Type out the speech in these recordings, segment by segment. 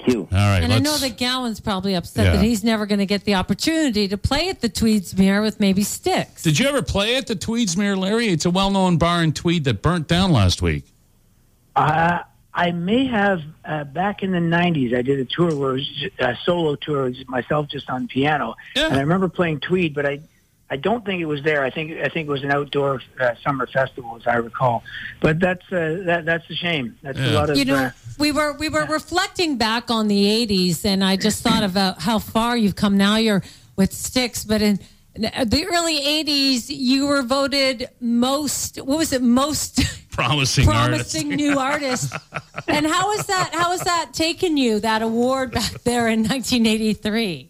Thank you. All right. And I know that Gowan's probably upset that he's never going to get the opportunity to play at the Tweedsmuir with maybe Styx. Did you ever play at the Tweedsmuir, Larry? It's a well-known bar in Tweed that burnt down last week. I may have, back in the 90s, I did a tour where it was a solo tour, it was myself just on piano. Yeah. And I remember playing Tweed, but I don't think it was there. I think it was an outdoor summer festival, as I recall. But that's a shame. That's a lot of. We were reflecting back on the 80s, and I just thought about how far you've come. Now you're with Styx, but in the early 80s, you were voted most promising new artist. And how is that taken you, that award back there in 1983?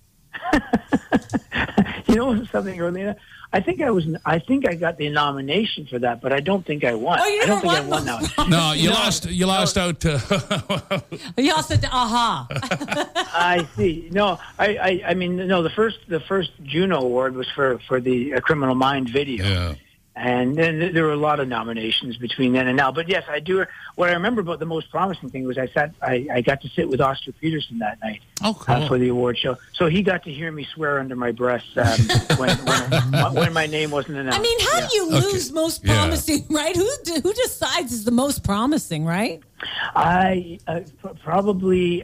You know something, Erlina? I think I got the nomination for that, but I don't think I won. Oh, you never won? I won now. No, you lost out to... You lost it to Aha. I see. No, I mean, no, the first Juno Award was for the Criminal Mind video. Yeah. And then there were a lot of nominations between then and now. But yes, I do. What I remember about the most promising thing was I got to sit with Oscar Peterson that night for the award show. So he got to hear me swear under my breath when my name wasn't announced. I mean, how do you lose most promising, right? Who decides is the most promising, right? Probably...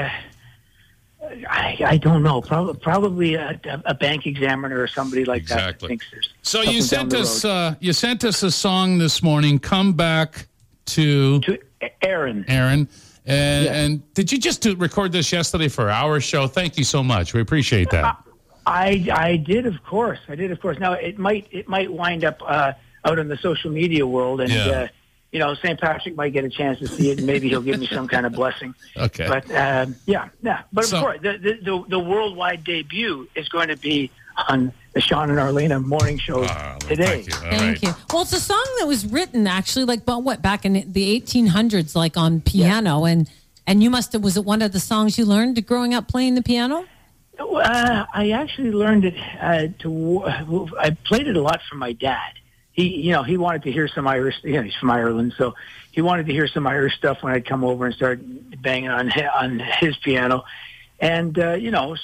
I don't know. Probably a bank examiner or somebody like that thinks there's. So you sent us a song this morning. Come back to Aaron. And did you just record this yesterday for our show? Thank you so much. We appreciate that. I did, of course. Now it might wind up out in the social media world, and St. Patrick might get a chance to see it, and maybe he'll give me some kind of blessing. Okay. But, But, of course, the worldwide debut is going to be on the Sean and Arlena morning show today. Thank you. Well, it's a song that was written, actually, back in the 1800s, like on piano. Yeah. And you was it one of the songs you learned growing up playing the piano? I actually learned it I played it a lot for my dad. He wanted to hear some Irish. He's from Ireland, so he wanted to hear some Irish stuff when I'd come over and start banging on his piano, and I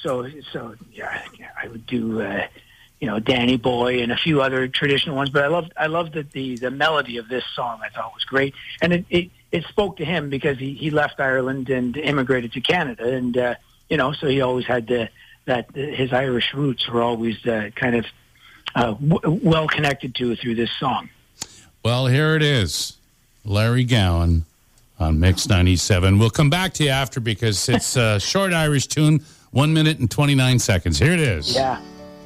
would do Danny Boy and a few other traditional ones. But I loved the melody of this song. I thought was great, and it spoke to him because he left Ireland and immigrated to Canada, and so he always had his Irish roots were always kind of. Well connected through this song. Well, here it is. Larry Gowan on Mix 97. We'll come back to you after because it's a short Irish tune, 1 minute and 29 seconds. Here it is. Yeah.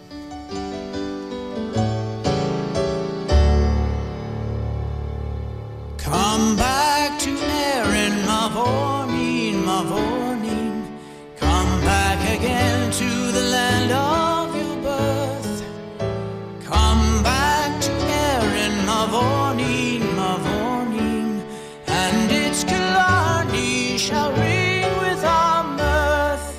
Come back to Erin, Mavourneen, Mavourneen. Come back again to the land of your birth. Come back to Erin, Mavourneen, Mavourneen, and its Killarney shall ring with our mirth.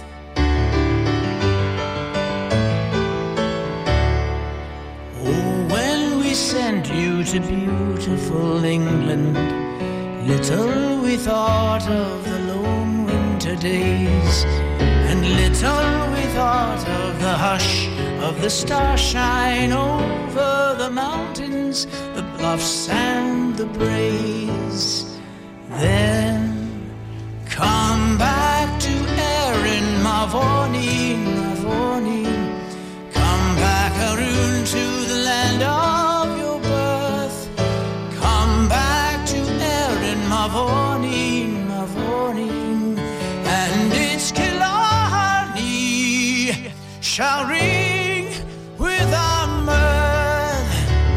Oh, when we sent you to beautiful England, little we thought of the lone winter days, and little we thought of the hush of the starshine over the mountains, the bluffs and the braes. Then come back to Erin, Mavourneen, Mavourneen. Come back, Arun, to the land of your birth. Come back to Erin, Mavourneen, Mavourneen, and its Killarney shall ring with our mirth.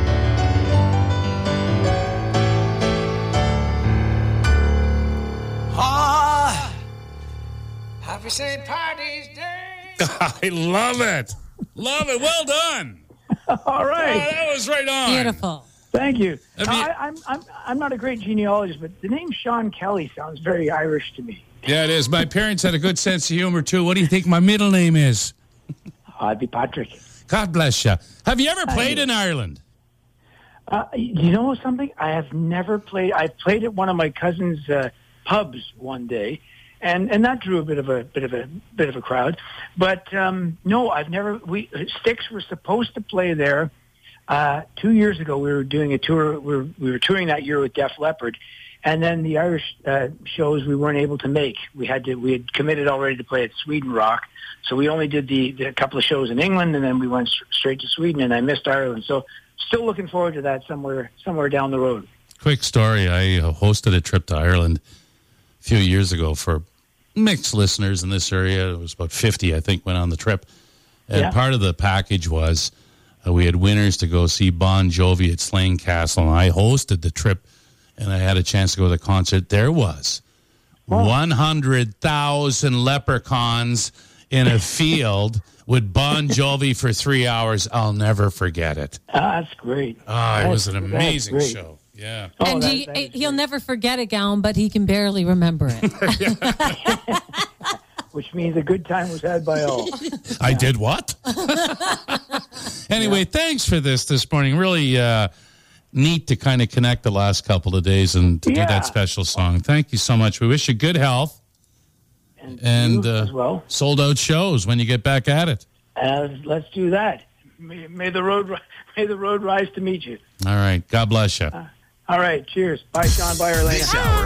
Happy St. Patty's Day. I love it. Love it. Well done. All right. Oh, that was right on. Beautiful. Thank you. I'm not a great genealogist, but the name Sean Kelly sounds very Irish to me. Yeah, it is. My parents had a good sense of humor, too. What do you think my middle name is? I'd be Patrick. God bless you. Have you ever played in Ireland? You know something? I have never played. I played at one of my cousin's pubs one day, and that drew a bit of a crowd. But no, I've never. Styx were supposed to play there 2 years ago. We were doing a tour. We were touring that year with Def Leppard, and then the Irish shows we weren't able to make. We had committed already to play at Sweden Rock, so we only did the couple of shows in England, and then we went straight to Sweden, and I missed Ireland. So still looking forward to that somewhere down the road. Quick story. I hosted a trip to Ireland a few years ago for mixed listeners in this area. It was about 50, I think, went on the trip. And part of the package was we had winners to go see Bon Jovi at Slane Castle, and I hosted the trip, and I had a chance to go to the concert. There was 100,000 leprechauns in a field with Bon Jovi for 3 hours. I'll never forget it. That's great. It was an amazing show. Yeah. And he'll never forget it, Gowan, but he can barely remember it. Which means a good time was had by all. I did what? Anyway, thanks for this morning. Really neat to kind of connect the last couple of days and to do that special song. Thank you so much. We wish you good health and as well. Sold out shows when you get back at it. Let's do that. May the road rise to meet you. All right. God bless you. All right. Cheers. Bye, Sean. Bye, Arlena.